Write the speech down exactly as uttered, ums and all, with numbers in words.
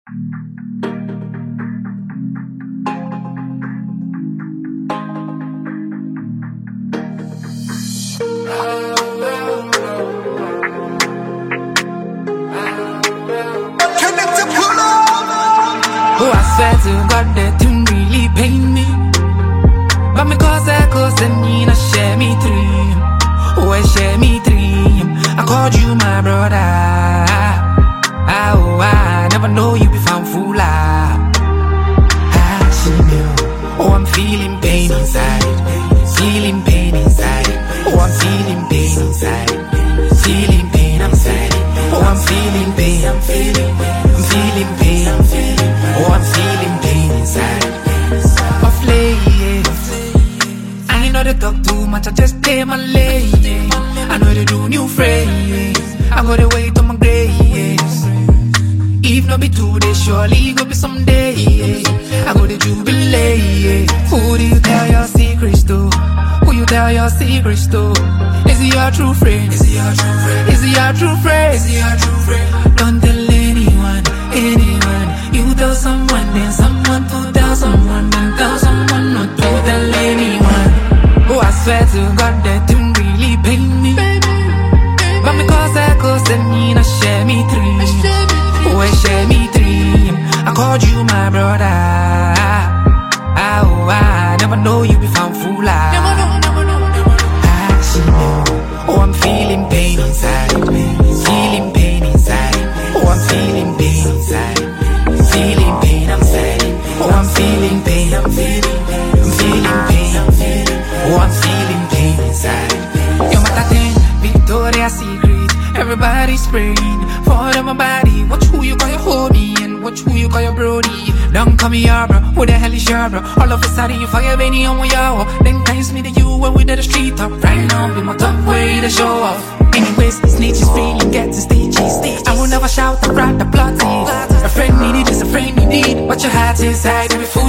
Oh, I swear to God that didn't really pain me. But me cause I cause the need, I share me dream. Oh, I share me dream. I called you my brother. Ah, oh, I never know you be found fool. Ah, she knew. Oh, I'm feeling pain inside. Feeling pain inside. Oh, I'm feeling pain inside. Feeling pain inside. Oh, I'm feeling pain. I'm feeling. I'm feeling pain. I'm feeling. Oh, I'm feeling pain inside. Of late, I ain't know they talk too much. I just stay my lane. I know they do new phrase. I gotta wait on my grace. If not be today, surely go be someday. I go to jubilate. Who do you tell your secrets to? Who you tell your secrets to? Is he your true friend? Is he your true friend? Is he your true friend? Is he your true friend? Don't tell anyone, anyone. You tell someone, then someone to tell someone, then tell someone not to tell anyone. Oh, I swear to God that didn't really pain me. But because I cause the need, I share me dream. Oh, I share me dream. I called you my brother. Ah, oh, I never know you be found fool. Ah, never know, never know, never know. Ah, she know. Oh, I'm feeling pain inside. Feeling pain inside. Oh, I'm feeling pain inside. Feeling pain, I'm sad. Oh, I'm feeling pain, I'm feeling. I'm feeling pain, I'm feeling. Oh, I'm feeling pain inside. Yo, Mata ten, Victoria's Secret. Everybody's praying for my body. Watch who you call your homie and watch who you call your brody. Don't call me your bro, who the hell is your bro? All of a sudden you fire Benny on my yaw. Then times me to you when we did the street top. Right now be my top way to show off. Anyways, snitch is feeling, get to stagey. I will never shout, I'd rather plot it. A friend needed is a friend you need. But your heart's inside, every fool